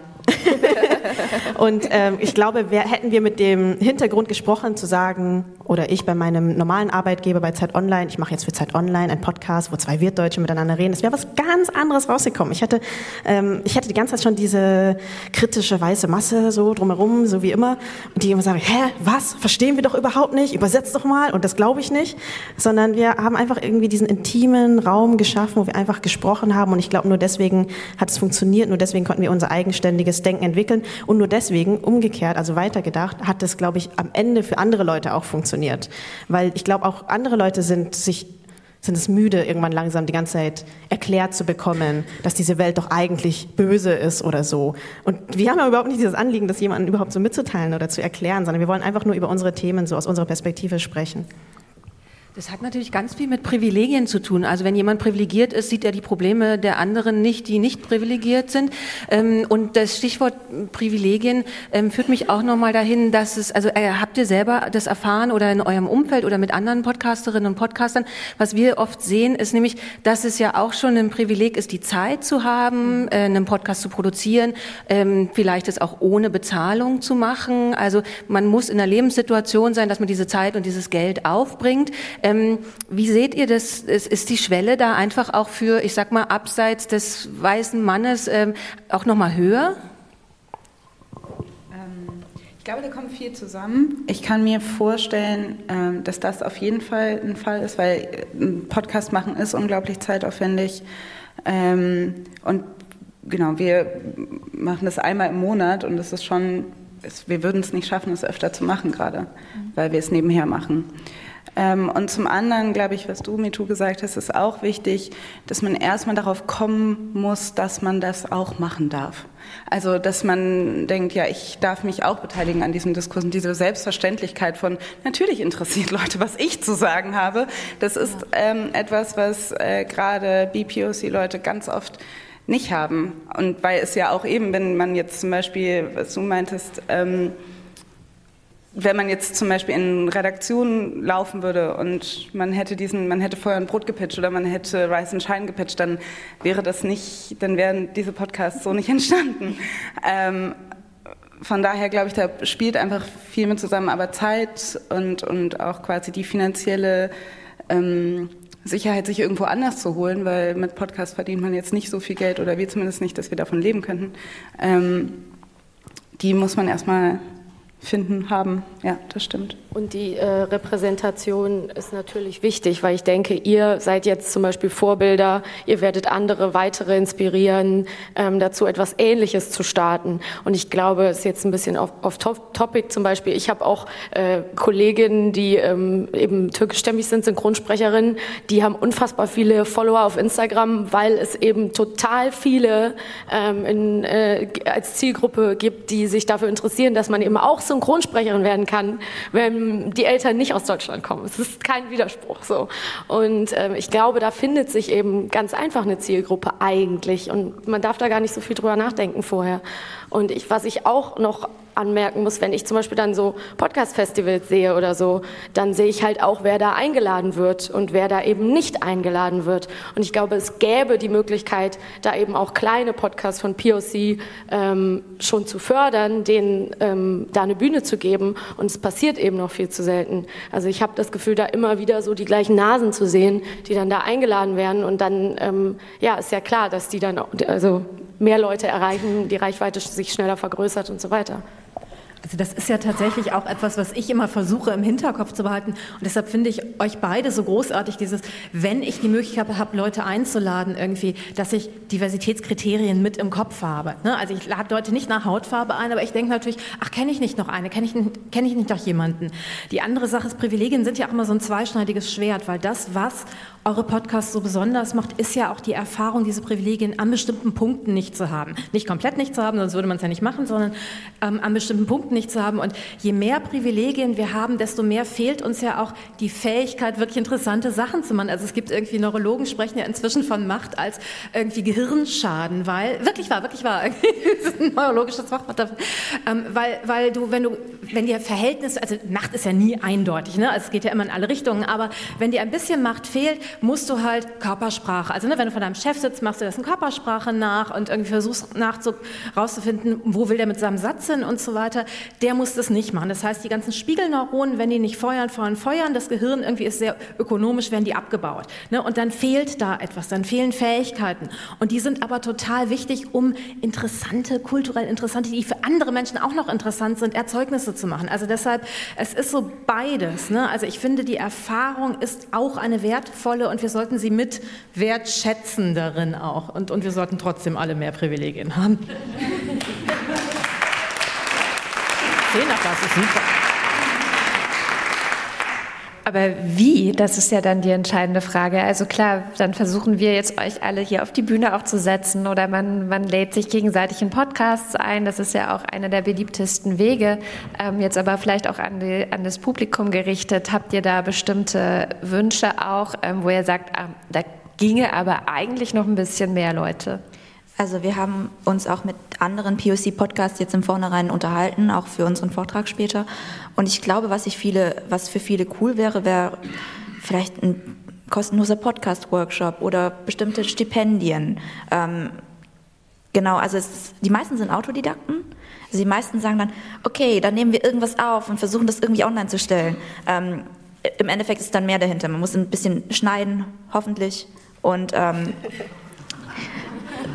Und ähm, ich glaube, wer, hätten wir mit dem Hintergrund gesprochen, zu sagen, oder ich bei meinem normalen Arbeitgeber bei Zeit Online, ich mache jetzt für Zeit Online einen Podcast, wo zwei Wirtdeutsche miteinander reden, es wäre was ganz anderes rausgekommen. Ich hätte, ähm, ich hätte die ganze Zeit schon diese kritische weiße Masse so drumherum, so wie immer, die immer sagen, hä, was, verstehen wir doch überhaupt nicht, übersetzt doch mal, und das glaube ich nicht, sondern wir haben einfach irgendwie diesen intimen Raum geschaffen, wo wir einfach gesprochen haben und ich glaube, nur deswegen hat es funktioniert, nur deswegen konnten wir unser eigenständiges Denken entwickeln und nur deswegen, umgekehrt, also weitergedacht, hat das, glaube ich, am Ende für andere Leute auch funktioniert. Weil ich glaube, auch andere Leute sind sich sind es müde, irgendwann langsam die ganze Zeit erklärt zu bekommen, dass diese Welt doch eigentlich böse ist oder so. Und wir haben ja überhaupt nicht dieses Anliegen, das jemandem überhaupt so mitzuteilen oder zu erklären, sondern wir wollen einfach nur über unsere Themen so aus unserer Perspektive sprechen. Das hat natürlich ganz viel mit Privilegien zu tun. Also wenn jemand privilegiert ist, sieht er die Probleme der anderen nicht, die nicht privilegiert sind. Und das Stichwort Privilegien führt mich auch nochmal dahin, dass es, also habt ihr selber das erfahren oder in eurem Umfeld oder mit anderen Podcasterinnen und Podcastern, was wir oft sehen, ist nämlich, dass es ja auch schon ein Privileg ist, die Zeit zu haben, einen Podcast zu produzieren, vielleicht es auch ohne Bezahlung zu machen. Also man muss in einer Lebenssituation sein, dass man diese Zeit und dieses Geld aufbringt. Ähm, wie seht ihr das? Ist, ist die Schwelle da einfach auch für, ich sag mal, abseits des weißen Mannes ähm, auch nochmal höher? Ich glaube, da kommt viel zusammen. Ich kann mir vorstellen, ähm, dass das auf jeden Fall ein Fall ist, weil ein Podcast machen ist unglaublich zeitaufwendig. Ähm, und genau, wir machen das einmal im Monat und es ist schon, es, wir würden es nicht schaffen, es öfter zu machen gerade, mhm. weil wir es nebenher machen. Ähm, und zum anderen, glaube ich, was du, Mitu, gesagt hast, ist auch wichtig, dass man erstmal darauf kommen muss, dass man das auch machen darf. Also, dass man denkt, ja, ich darf mich auch beteiligen an diesem Diskurs und diese Selbstverständlichkeit von, natürlich interessiert Leute, was ich zu sagen habe. Das ist ähm, etwas, was äh, gerade B P O C-Leute ganz oft nicht haben. Und weil es ja auch eben, wenn man jetzt zum Beispiel, was du meintest, ähm, wenn man jetzt zum Beispiel in Redaktionen laufen würde und man hätte diesen, man hätte Feuer und Brot gepitcht oder man hätte Rise and Shine gepitcht, dann wäre das nicht, dann wären diese Podcasts so nicht entstanden. Ähm, von daher glaube ich, da spielt einfach viel mit zusammen, aber Zeit und, und auch quasi die finanzielle ähm, Sicherheit, sich irgendwo anders zu holen, weil mit Podcast verdient man jetzt nicht so viel Geld oder wir zumindest nicht, dass wir davon leben könnten. Ähm, die muss man erstmal finden, haben. Ja, das stimmt. Und die äh, Repräsentation ist natürlich wichtig, weil ich denke, ihr seid jetzt zum Beispiel Vorbilder, ihr werdet andere weitere inspirieren, ähm, dazu etwas Ähnliches zu starten. Und ich glaube, es ist jetzt ein bisschen auf, auf Topic zum Beispiel. Ich habe auch äh, Kolleginnen, die ähm, eben türkischstämmig sind, Synchronsprecherinnen, die haben unfassbar viele Follower auf Instagram, weil es eben total viele ähm, in, äh, als Zielgruppe gibt, die sich dafür interessieren, dass man eben auch Synchronsprecherin werden kann, wenn die Eltern nicht aus Deutschland kommen. Es ist kein Widerspruch so. Und ähm, ich glaube, da findet sich eben ganz einfach eine Zielgruppe eigentlich und man darf da gar nicht so viel drüber nachdenken vorher. Und ich, was ich auch noch anmerken muss, wenn ich zum Beispiel dann so Podcast-Festivals sehe oder so, dann sehe ich halt auch, wer da eingeladen wird und wer da eben nicht eingeladen wird. Und ich glaube, es gäbe die Möglichkeit, da eben auch kleine Podcasts von P O C ähm, schon zu fördern, denen ähm, da eine Bühne zu geben. Und es passiert eben noch viel zu selten. Also ich habe das Gefühl, da immer wieder so die gleichen Nasen zu sehen, die dann da eingeladen werden. Und dann, ähm, ja, ist ja klar, dass die dann, also mehr Leute erreichen, die Reichweite sich schneller vergrößert und so weiter. Also das ist ja tatsächlich auch etwas, was ich immer versuche im Hinterkopf zu behalten. Und deshalb finde ich euch beide so großartig, dieses, wenn ich die Möglichkeit habe, Leute einzuladen irgendwie, dass ich Diversitätskriterien mit im Kopf habe. Ne? Also ich lade Leute nicht nach Hautfarbe ein, aber ich denke natürlich, ach, kenne ich nicht noch eine, kenne ich, kenn ich nicht noch jemanden. Die andere Sache ist, Privilegien sind ja auch immer so ein zweischneidiges Schwert, weil das, was eure Podcasts so besonders macht, ist ja auch die Erfahrung, diese Privilegien an bestimmten Punkten nicht zu haben. Nicht komplett nicht zu haben, sonst würde man es ja nicht machen, sondern ähm, an bestimmten Punkten nicht zu haben. Und je mehr Privilegien wir haben, desto mehr fehlt uns ja auch die Fähigkeit, wirklich interessante Sachen zu machen. Also es gibt irgendwie Neurologen, sprechen ja inzwischen von Macht als irgendwie Gehirnschaden, weil, wirklich wahr, wirklich wahr, das ist ein neurologisches Fachwort dafür, ähm, weil, weil du, wenn du, wenn dir Verhältnis, also Macht ist ja nie eindeutig, ne? Also es geht ja immer in alle Richtungen, aber wenn dir ein bisschen Macht fehlt, musst du halt Körpersprache, also ne, wenn du von deinem Chef sitzt, machst du das in Körpersprache nach und irgendwie versuchst nachzu, rauszufinden, wo will der mit seinem Satz hin und so weiter, der muss das nicht machen. Das heißt, die ganzen Spiegelneuronen, wenn die nicht feuern, feuern, feuern, das Gehirn irgendwie ist sehr ökonomisch, werden die abgebaut. Ne? Und dann fehlt da etwas, dann fehlen Fähigkeiten. Und die sind aber total wichtig, um interessante, kulturell interessante, die für andere Menschen auch noch interessant sind, Erzeugnisse zu machen. Also deshalb, es ist so beides. Ne? Also ich finde, die Erfahrung ist auch eine wertvolle und wir sollten sie mit wertschätzen darin auch. Und, und wir sollten trotzdem alle mehr Privilegien haben. Sehen nach das ist super. Aber wie, das ist ja dann die entscheidende Frage. Also klar, dann versuchen wir jetzt euch alle hier auf die Bühne auch zu setzen oder man, man lädt sich gegenseitig in Podcasts ein. Das ist ja auch einer der beliebtesten Wege. Ähm, jetzt aber vielleicht auch an, die, an das Publikum gerichtet. Habt ihr da bestimmte Wünsche auch, ähm, wo ihr sagt, ah, da ginge aber eigentlich noch ein bisschen mehr Leute? Also wir haben uns auch mit anderen P O C-Podcasts jetzt im Vornherein unterhalten, auch für unseren Vortrag später. Und ich glaube, was, ich viele, was für viele cool wäre, wäre vielleicht ein kostenloser Podcast-Workshop oder bestimmte Stipendien. Ähm, genau, also es, die meisten sind Autodidakten. Also die meisten sagen dann, okay, dann nehmen wir irgendwas auf und versuchen das irgendwie online zu stellen. Ähm, im Endeffekt ist dann mehr dahinter. Man muss ein bisschen schneiden, hoffentlich. Und... Ähm,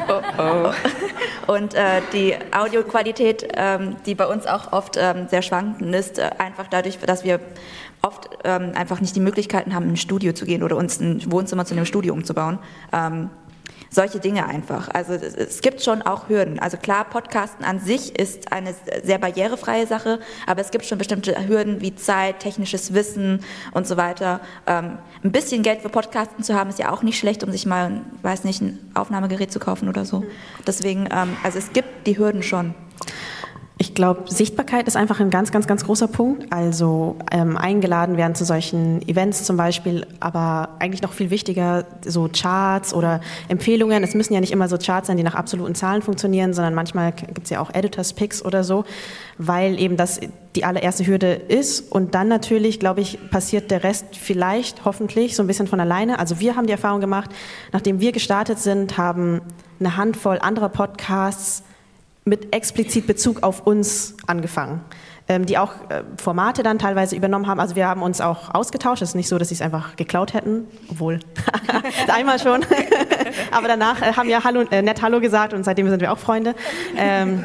Oh, oh. Und äh, die Audioqualität, ähm, die bei uns auch oft ähm, sehr schwankend ist, äh, einfach dadurch, dass wir oft ähm, einfach nicht die Möglichkeiten haben, in ein Studio zu gehen oder uns ein Wohnzimmer zu einem Studio umzubauen. Ähm, solche Dinge einfach. Also es, es gibt schon auch Hürden. Also klar, Podcasten an sich ist eine sehr barrierefreie Sache, aber es gibt schon bestimmte Hürden wie Zeit, technisches Wissen und so weiter. Ähm, ein bisschen Geld für Podcasten zu haben, ist ja auch nicht schlecht, um sich mal, weiß nicht, ein Aufnahmegerät zu kaufen oder so. Deswegen, ähm, also es gibt die Hürden schon. Ich glaube, Sichtbarkeit ist einfach ein ganz, ganz, ganz großer Punkt. Also ähm, eingeladen werden zu solchen Events zum Beispiel, aber eigentlich noch viel wichtiger so Charts oder Empfehlungen. Es müssen ja nicht immer so Charts sein, die nach absoluten Zahlen funktionieren, sondern manchmal gibt es ja auch Editors Picks oder so, weil eben das die allererste Hürde ist. Und dann natürlich, glaube ich, passiert der Rest vielleicht, hoffentlich, so ein bisschen von alleine. Also wir haben die Erfahrung gemacht, nachdem wir gestartet sind, haben eine Handvoll anderer Podcasts mit explizit Bezug auf uns angefangen, ähm, die auch äh, Formate dann teilweise übernommen haben. Also wir haben uns auch ausgetauscht. Es ist nicht so, dass sie es einfach geklaut hätten, obwohl einmal schon. Aber danach äh, haben wir Hallo, äh, nett Hallo gesagt und seitdem sind wir auch Freunde. Ähm,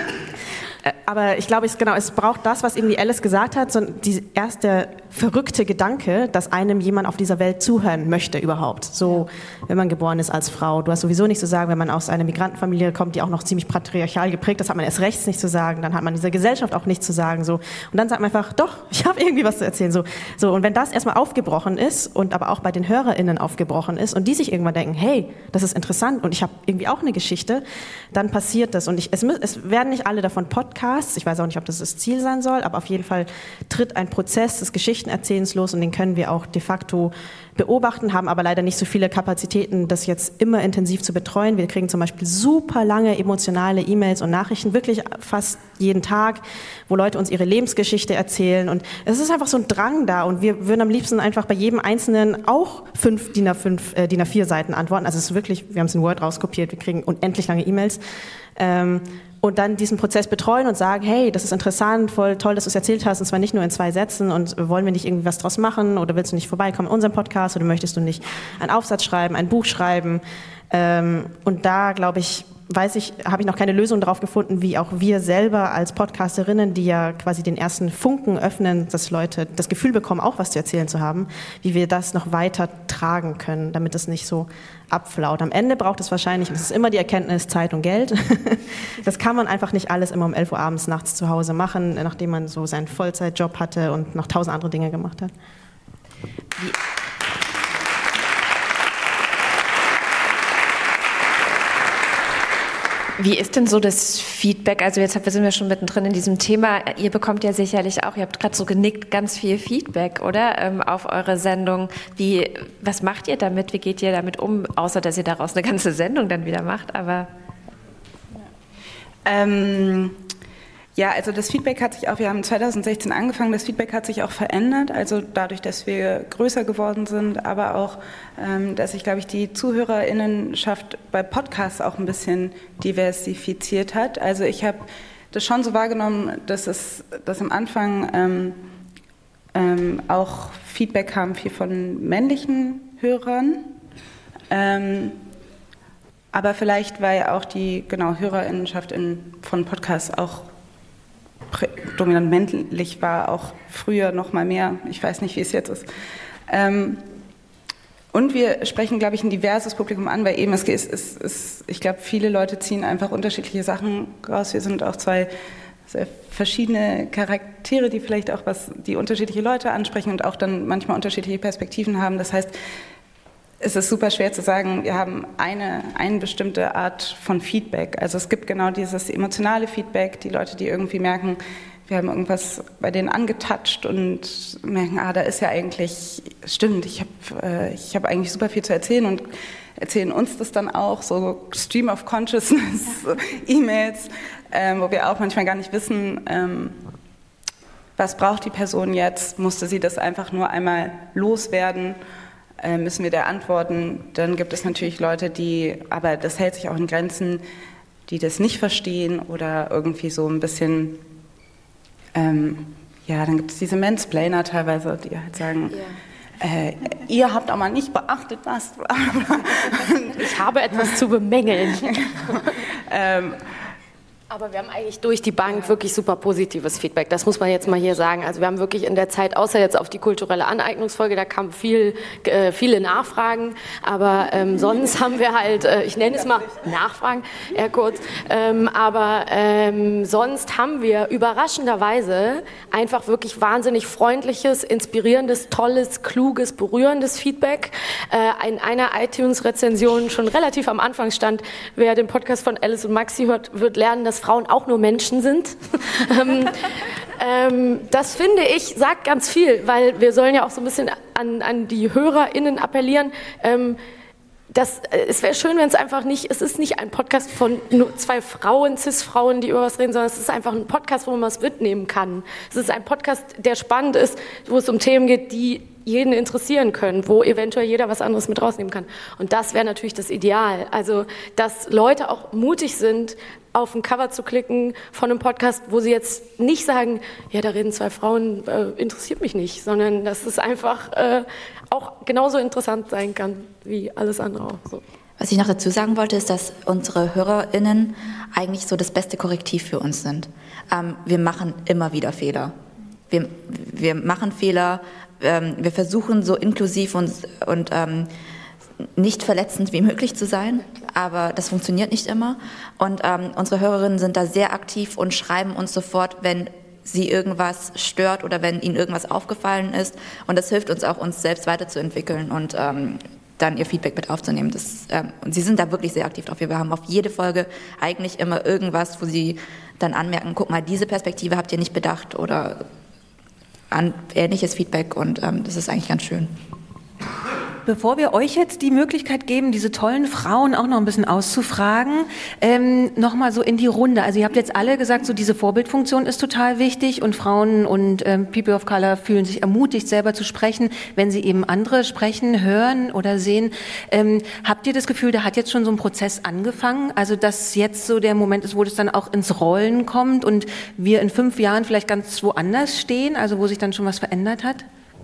äh, aber ich glaube, es, genau, es braucht das, was irgendwie Alice gesagt hat, so die erste verrückte Gedanke, dass einem jemand auf dieser Welt zuhören möchte überhaupt. So, wenn man geboren ist als Frau. Du hast sowieso nicht zu sagen, wenn man aus einer Migrantenfamilie kommt, die auch noch ziemlich patriarchal geprägt ist, hat man erst rechts nicht zu sagen, dann hat man in dieser Gesellschaft auch nichts zu sagen. So. Und dann sagt man einfach, doch, ich habe irgendwie was zu erzählen. So. So, und wenn das erstmal aufgebrochen ist und aber auch bei den HörerInnen aufgebrochen ist und die sich irgendwann denken, hey, das ist interessant und ich habe irgendwie auch eine Geschichte, dann passiert das. Und ich, es, es werden nicht alle davon Podcasts, ich weiß auch nicht, ob das das Ziel sein soll, aber auf jeden Fall tritt ein Prozess des Geschichten Erzählens los und den können wir auch de facto beobachten, haben aber leider nicht so viele Kapazitäten, das jetzt immer intensiv zu betreuen. Wir kriegen zum Beispiel super lange emotionale E-Mails und Nachrichten, wirklich fast jeden Tag, wo Leute uns ihre Lebensgeschichte erzählen und es ist einfach so ein Drang da und wir würden am liebsten einfach bei jedem Einzelnen auch fünf D I N A fünf, äh, D I N A vier Seiten antworten. Also es ist wirklich, wir haben es in Word rauskopiert, wir kriegen unendlich lange E-Mails. Ähm, und dann diesen Prozess betreuen und sagen, hey, das ist interessant, voll toll, dass du es erzählt hast, und zwar nicht nur in zwei Sätzen und wollen wir nicht irgendwie was draus machen oder willst du nicht vorbeikommen in unserem Podcast oder möchtest du nicht einen Aufsatz schreiben, ein Buch schreiben, ähm, und da, glaube ich, weiß ich, habe ich noch keine Lösung darauf gefunden, wie auch wir selber als Podcasterinnen, die ja quasi den ersten Funken öffnen, dass Leute das Gefühl bekommen, auch was zu erzählen zu haben, wie wir das noch weiter tragen können, damit es nicht so abflaut. Am Ende braucht es wahrscheinlich, und es ist immer die Erkenntnis, Zeit und Geld. Das kann man einfach nicht alles immer um elf Uhr abends nachts zu Hause machen, nachdem man so seinen Vollzeitjob hatte und noch tausend andere Dinge gemacht hat. Wie Wie ist denn so das Feedback? Also jetzt sind wir schon mittendrin in diesem Thema. Ihr bekommt ja sicherlich auch, ihr habt gerade so genickt, ganz viel Feedback, oder? Ähm, auf eure Sendung. Wie, was macht ihr damit? Wie geht ihr damit um? Außer, dass ihr daraus eine ganze Sendung dann wieder macht, aber... Ähm, ja, also das Feedback hat sich auch, wir haben zweitausendsechzehn angefangen, das Feedback hat sich auch verändert, also dadurch, dass wir größer geworden sind, aber auch, ähm, dass sich, glaube ich, die ZuhörerInnenschaft bei Podcasts auch ein bisschen diversifiziert hat. Also ich habe das schon so wahrgenommen, dass es, dass am Anfang ähm, ähm, auch Feedback kam viel von männlichen Hörern, ähm, aber vielleicht, weil auch die, genau, HörerInnenschaft in, von Podcasts auch dominant männlich war, auch früher noch mal mehr. Ich weiß nicht, wie es jetzt ist. Ähm, und wir sprechen, glaube ich, ein diverses Publikum an, weil eben es ist, es ist ich glaube, viele Leute ziehen einfach unterschiedliche Sachen raus. Wir sind auch zwei sehr verschiedene Charaktere, die vielleicht auch was, die unterschiedliche Leute ansprechen und auch dann manchmal unterschiedliche Perspektiven haben. Das heißt, es ist super schwer zu sagen, wir haben eine, eine bestimmte Art von Feedback. Also es gibt genau dieses emotionale Feedback, die Leute, die irgendwie merken, wir haben irgendwas bei denen angetatscht und merken, ah, da ist ja eigentlich, stimmt, ich habe äh, ich hab eigentlich super viel zu erzählen und erzählen uns das dann auch, so Stream of Consciousness, so E-Mails, ähm, wo wir auch manchmal gar nicht wissen, ähm, was braucht die Person jetzt, musste sie das einfach nur einmal loswerden, müssen wir da antworten. Dann gibt es natürlich Leute, die, aber das hält sich auch in Grenzen, die das nicht verstehen oder irgendwie so ein bisschen, ähm, ja, dann gibt es diese Mansplainer teilweise, die halt sagen, äh, ihr habt aber nicht beachtet, was... Ich habe etwas zu bemängeln. ähm, Aber wir haben eigentlich durch die Bank wirklich super positives Feedback. Das muss man jetzt mal hier sagen. Also wir haben wirklich in der Zeit, außer jetzt auf die kulturelle Aneignungsfolge, da kamen viel, äh, viele Nachfragen. Aber ähm, sonst haben wir halt, äh, ich nenne es mal Nachfragen, eher kurz. Ähm, aber ähm, sonst haben wir überraschenderweise einfach wirklich wahnsinnig freundliches, inspirierendes, tolles, kluges, berührendes Feedback. Äh, in einer iTunes-Rezension schon relativ am Anfang stand, wer den Podcast von Alice und Maxi hört, wird lernen, dass Frauen auch nur Menschen sind. ähm, ähm, das finde ich, sagt ganz viel, weil wir sollen ja auch so ein bisschen an, an die HörerInnen appellieren. Ähm, das, äh, es wäre schön, wenn es einfach nicht, es ist nicht ein Podcast von nur zwei Frauen, Cis-Frauen, die über was reden, sondern es ist einfach ein Podcast, wo man was mitnehmen kann. Es ist ein Podcast, der spannend ist, wo es um Themen geht, die jeden interessieren können, wo eventuell jeder was anderes mit rausnehmen kann. Und das wäre natürlich das Ideal. Also, dass Leute auch mutig sind, auf ein Cover zu klicken von einem Podcast, wo sie jetzt nicht sagen, ja, da reden zwei Frauen, äh, interessiert mich nicht, sondern dass es einfach äh, auch genauso interessant sein kann wie alles andere auch. So. Was ich noch dazu sagen wollte, ist, dass unsere HörerInnen eigentlich so das beste Korrektiv für uns sind. Ähm, wir machen immer wieder Fehler. Wir, wir machen Fehler, ähm, wir versuchen so inklusiv und, und ähm, nicht verletzend wie möglich zu sein, aber das funktioniert nicht immer. Und ähm, unsere Hörerinnen sind da sehr aktiv und schreiben uns sofort, wenn sie irgendwas stört oder wenn ihnen irgendwas aufgefallen ist. Und das hilft uns auch, uns selbst weiterzuentwickeln und ähm, dann ihr Feedback mit aufzunehmen. Das, ähm, und sie sind da wirklich sehr aktiv drauf. Wir haben auf jede Folge eigentlich immer irgendwas, wo sie dann anmerken, guck mal, diese Perspektive habt ihr nicht bedacht oder an ähnliches Feedback und ähm, das ist eigentlich ganz schön. Bevor wir euch jetzt die Möglichkeit geben, diese tollen Frauen auch noch ein bisschen auszufragen, ähm, nochmal so in die Runde. Also ihr habt jetzt alle gesagt, so diese Vorbildfunktion ist total wichtig und Frauen und ähm, People of Color fühlen sich ermutigt, selber zu sprechen, wenn sie eben andere sprechen, hören oder sehen. Ähm, habt ihr das Gefühl, da hat jetzt schon so ein Prozess angefangen? Also dass jetzt so der Moment ist, wo das dann auch ins Rollen kommt und wir in fünf Jahren vielleicht ganz woanders stehen, also wo sich dann schon was verändert hat?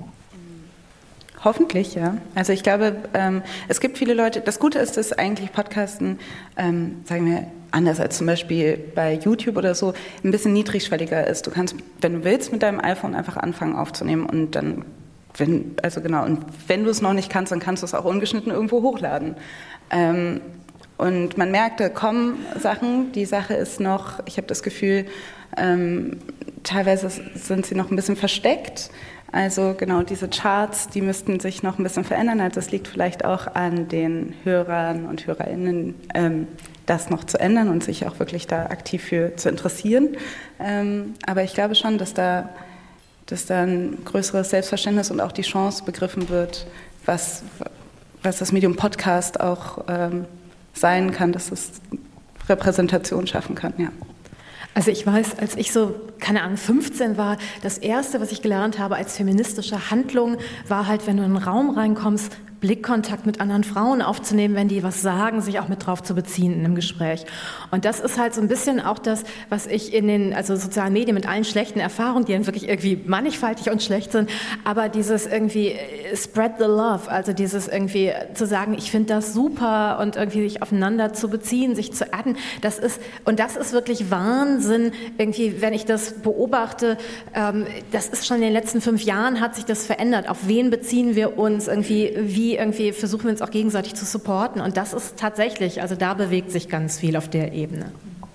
Hoffentlich, ja. Also ich glaube, ähm, es gibt viele Leute, das Gute ist, dass eigentlich Podcasten, ähm, sagen wir, anders als zum Beispiel bei YouTube oder so, ein bisschen niedrigschwelliger ist. Du kannst, wenn du willst, mit deinem iPhone einfach anfangen aufzunehmen und dann, wenn, also genau, und wenn du es noch nicht kannst, dann kannst du es auch ungeschnitten irgendwo hochladen. Ähm, und man merkt, da kommen Sachen, die Sache ist noch, ich habe das Gefühl, ähm, teilweise sind sie noch ein bisschen versteckt. Also genau, diese Charts, die müssten sich noch ein bisschen verändern. Also das liegt vielleicht auch an den Hörern und HörerInnen, ähm, das noch zu ändern und sich auch wirklich da aktiv für zu interessieren. Ähm, aber ich glaube schon, dass da, dass da ein größeres Selbstverständnis und auch die Chance begriffen wird, was, was das Medium Podcast auch ähm, sein kann, dass es Repräsentation schaffen kann, ja. Also ich weiß, als ich so, keine Ahnung, fünfzehn war, das Erste, was ich gelernt habe als feministische Handlung, war halt, wenn du in einen Raum reinkommst, Blickkontakt mit anderen Frauen aufzunehmen, wenn die was sagen, sich auch mit drauf zu beziehen in einem Gespräch. Und das ist halt so ein bisschen auch das, was ich in den also sozialen Medien mit allen schlechten Erfahrungen, die dann wirklich irgendwie mannigfaltig und schlecht sind, aber dieses irgendwie spread the love, also dieses irgendwie zu sagen, ich finde das super und irgendwie sich aufeinander zu beziehen, sich zu adden, das ist, und das ist wirklich Wahnsinn, irgendwie, wenn ich das beobachte, ähm, das ist schon in den letzten fünf Jahren hat sich das verändert. Auf wen beziehen wir uns irgendwie, wie irgendwie versuchen wir uns auch gegenseitig zu supporten und das ist tatsächlich, also da bewegt sich ganz viel auf der Ebene.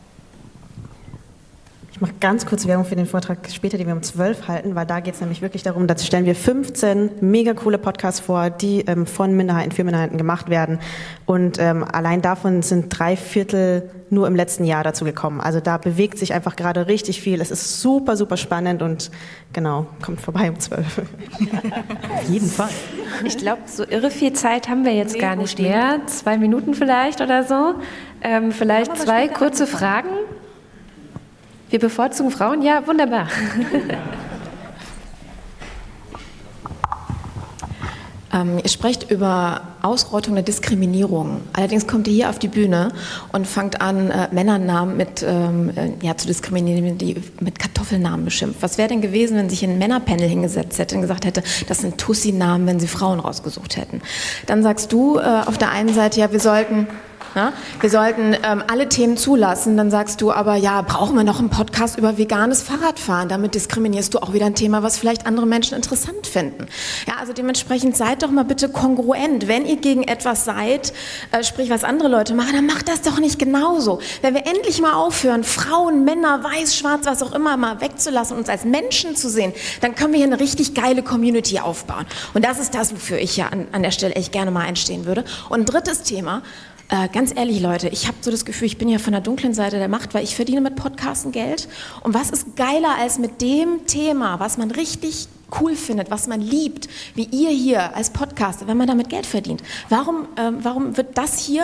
Ich mache ganz kurz Werbung für den Vortrag später, den wir um zwölf halten, weil da geht es nämlich wirklich darum, da stellen wir fünfzehn mega coole Podcasts vor, die ähm, von Minderheiten für Minderheiten gemacht werden und ähm, allein davon sind drei Viertel nur im letzten Jahr dazu gekommen. Also da bewegt sich einfach gerade richtig viel. Es ist super, super spannend und genau, kommt vorbei um zwölf. Auf jeden Fall. Ich glaube, so irre viel Zeit haben wir jetzt nee, gar nicht mehr. Zwei Minuten vielleicht oder so. Ähm, vielleicht zwei kurze Fragen. Wir bevorzugen Frauen? Ja, wunderbar. Ähm, ihr sprecht über Ausrottung der Diskriminierung. Allerdings kommt ihr hier auf die Bühne und fangt an, äh, Männernamen mit, ähm, äh, ja, zu diskriminieren, die mit Kartoffelnamen beschimpft. Was wäre denn gewesen, wenn sich ein Männerpanel hingesetzt hätte und gesagt hätte, das sind Tussi-Namen, wenn sie Frauen rausgesucht hätten? Dann sagst du äh, auf der einen Seite, ja, wir sollten... Ja, wir sollten ähm, alle Themen zulassen, dann sagst du aber, ja, brauchen wir noch einen Podcast über veganes Fahrradfahren? Damit diskriminierst du auch wieder ein Thema, was vielleicht andere Menschen interessant finden. Ja, also dementsprechend seid doch mal bitte kongruent. Wenn ihr gegen etwas seid, äh, sprich was andere Leute machen, dann macht das doch nicht genauso. Wenn wir endlich mal aufhören, Frauen, Männer, weiß, schwarz, was auch immer, mal wegzulassen und uns als Menschen zu sehen, dann können wir hier eine richtig geile Community aufbauen. Und das ist das, wofür ich ja an, an der Stelle echt gerne mal einstehen würde. Und ein drittes Thema, Äh, ganz ehrlich, Leute, ich habe so das Gefühl, ich bin ja von der dunklen Seite der Macht, weil ich verdiene mit Podcasten Geld. Und was ist geiler als mit dem Thema, was man richtig cool findet, was man liebt, wie ihr hier als Podcaster, wenn man damit Geld verdient? Warum, ähm, warum wird das hier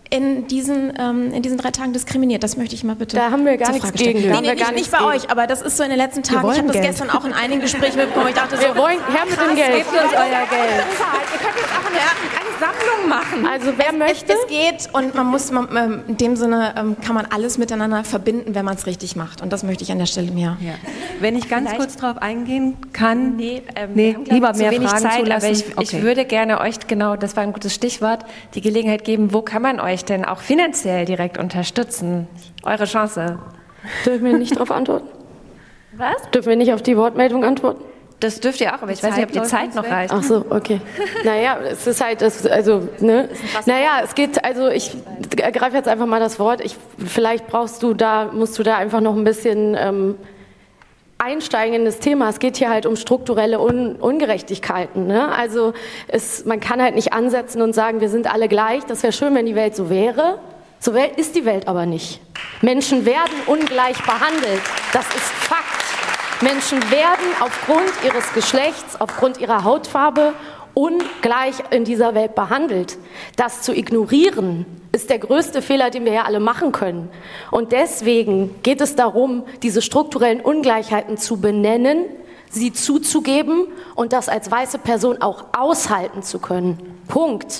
in diesen, ähm, in diesen drei Tagen diskriminiert? Das möchte ich mal bitte. Da haben wir gar nichts gegen. Nee, nee, nicht, nicht bei gegen. euch, aber das ist so in den letzten Tagen. Ich habe das gestern auch in einigen Gesprächen mitbekommen. Ich dachte so, wir wollen her mit dem Geld. Gebt uns euer Geld. Ihr könnt jetzt auch eine, eine Sammlung machen. Also wer es, möchte? Es, es geht und man muss, man, in dem Sinne ähm, kann man alles miteinander verbinden, wenn man es richtig macht. Und das möchte ich an der Stelle mir. Ja. Wenn ich ganz Vielleicht. kurz darauf eingehen kann. Nee, ähm, nee wir haben, lieber ich, mehr zu wenig Fragen Zeit, zulassen. aber ich, okay. ich würde gerne euch, genau, das war ein gutes Stichwort, die Gelegenheit geben, wo kann man euch denn auch finanziell direkt unterstützen? Eure Chance. Dürfen wir nicht darauf antworten? Was? Dürfen wir nicht auf die Wortmeldung antworten? Das dürft ihr auch, aber ich weiß nicht, ob die Zeit noch reicht. Ach so, okay. Naja, es ist halt, das, also, ne? Naja, es geht, also ich ergreife jetzt einfach mal das Wort. Ich, vielleicht brauchst du da, musst du da einfach noch ein bisschen ähm, einsteigen in das Thema. Es geht hier halt um strukturelle Un Ungerechtigkeiten. Ne? Also es, man kann halt nicht ansetzen und sagen, wir sind alle gleich. Das wäre schön, wenn die Welt so wäre. So ist die Welt aber nicht. Menschen werden ungleich behandelt. Das ist Fakt. Menschen werden aufgrund ihres Geschlechts, aufgrund ihrer Hautfarbe ungleich in dieser Welt behandelt. Das zu ignorieren, ist der größte Fehler, den wir ja alle machen können. Und deswegen geht es darum, diese strukturellen Ungleichheiten zu benennen, sie zuzugeben und das als weiße Person auch aushalten zu können. Punkt.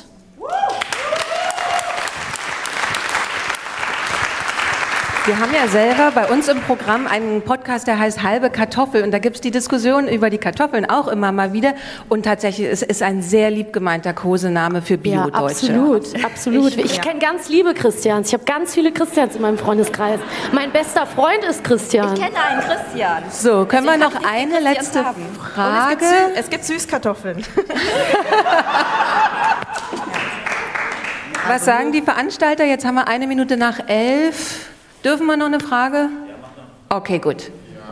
Wir haben ja selber bei uns im Programm einen Podcast, der heißt Halbe Kartoffel. Und da gibt es die Diskussion über die Kartoffeln auch immer mal wieder. Und tatsächlich, es ist ein sehr lieb gemeinter Kosename für Bio-Deutsche. Ja, absolut, absolut. Ich, ich kenne ganz liebe Christians. Ich habe ganz viele Christians in meinem Freundeskreis. Mein bester Freund ist Christian. Ich kenne einen Christian. So, können wir noch eine letzte Frage? Es gibt, es gibt Süßkartoffeln. Was sagen die Veranstalter? Jetzt haben wir eine Minute nach elf. Dürfen wir noch eine Frage? Okay, gut.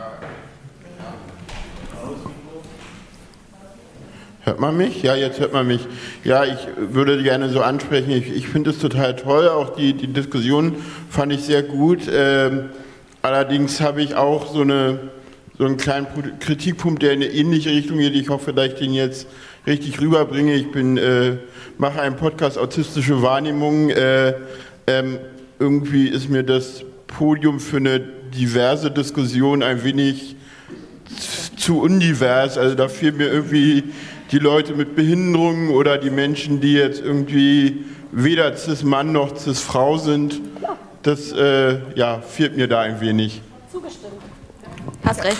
Hört man mich? Ja, jetzt hört man mich. Ja, ich würde gerne so ansprechen, ich, ich finde es total toll, auch die, die Diskussion fand ich sehr gut. Ähm, allerdings habe ich auch so, eine, so einen kleinen Kritikpunkt, der in eine ähnliche Richtung geht. Ich hoffe, dass ich den jetzt richtig rüberbringe. Ich bin, äh, mache einen Podcast Autistische Wahrnehmung. Äh, ähm, irgendwie ist mir das Podium für eine diverse Diskussion ein wenig zu undivers. Also da fehlen mir irgendwie die Leute mit Behinderungen oder die Menschen, die jetzt irgendwie weder Cis-Mann noch Cis-Frau sind. Das äh, ja, fehlt mir da ein wenig. Zugestimmt. Hast recht.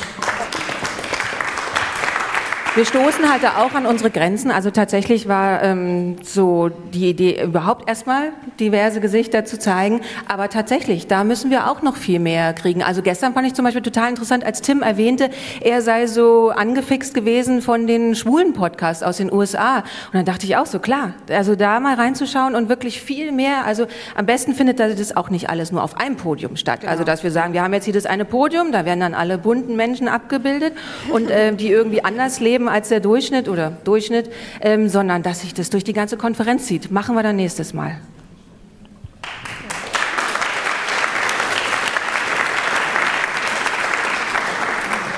Wir stoßen halt da auch an unsere Grenzen. Also tatsächlich war ähm, so die Idee überhaupt erstmal diverse Gesichter zu zeigen. Aber tatsächlich, da müssen wir auch noch viel mehr kriegen. Also gestern fand ich zum Beispiel total interessant, als Tim erwähnte, er sei so angefixt gewesen von den schwulen Podcasts aus den U S A. Und dann dachte ich auch so, klar, also da mal reinzuschauen und wirklich viel mehr. Also am besten findet das auch nicht alles nur auf einem Podium statt. Genau. Also dass wir sagen, wir haben jetzt hier das eine Podium, da werden dann alle bunten Menschen abgebildet und äh, die irgendwie anders leben als der Durchschnitt oder Durchschnitt, ähm, sondern dass sich das durch die ganze Konferenz zieht. Machen wir dann nächstes Mal.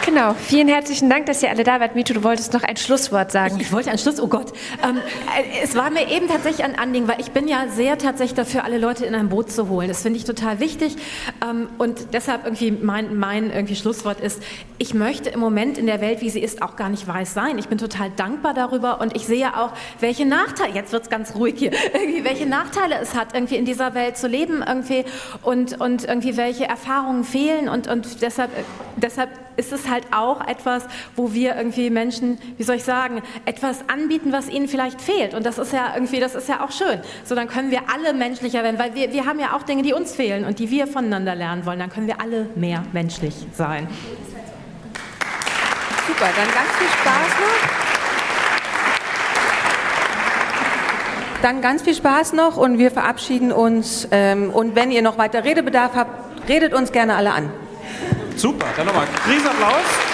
Genau, vielen herzlichen Dank, dass ihr alle da wart. Mito, du wolltest noch ein Schlusswort sagen. Ich, ich wollte ein Schluss, oh Gott. Ähm, es war mir eben tatsächlich ein Anliegen, weil ich bin ja sehr tatsächlich dafür, alle Leute in ein Boot zu holen. Das finde ich total wichtig. Ähm, und deshalb irgendwie mein, mein irgendwie Schlusswort ist, ich möchte im Moment in der Welt, wie sie ist, auch gar nicht weiß sein. Ich bin total dankbar darüber und ich sehe auch, welche Nachteile, jetzt wird es ganz ruhig hier, irgendwie welche Nachteile es hat, irgendwie in dieser Welt zu leben irgendwie und, und irgendwie welche Erfahrungen fehlen und, und deshalb, deshalb ist es halt auch etwas, wo wir irgendwie Menschen, wie soll ich sagen, etwas anbieten, was ihnen vielleicht fehlt. Und das ist ja irgendwie, das ist ja auch schön. So, dann können wir alle menschlicher werden, weil wir, wir haben ja auch Dinge, die uns fehlen und die wir voneinander lernen wollen. Dann können wir alle mehr menschlich sein. Super, dann ganz viel Spaß noch. Dann ganz viel Spaß noch und wir verabschieden uns. Ähm, und wenn ihr noch weiter Redebedarf habt, redet uns gerne alle an. Super, dann nochmal Riesenapplaus.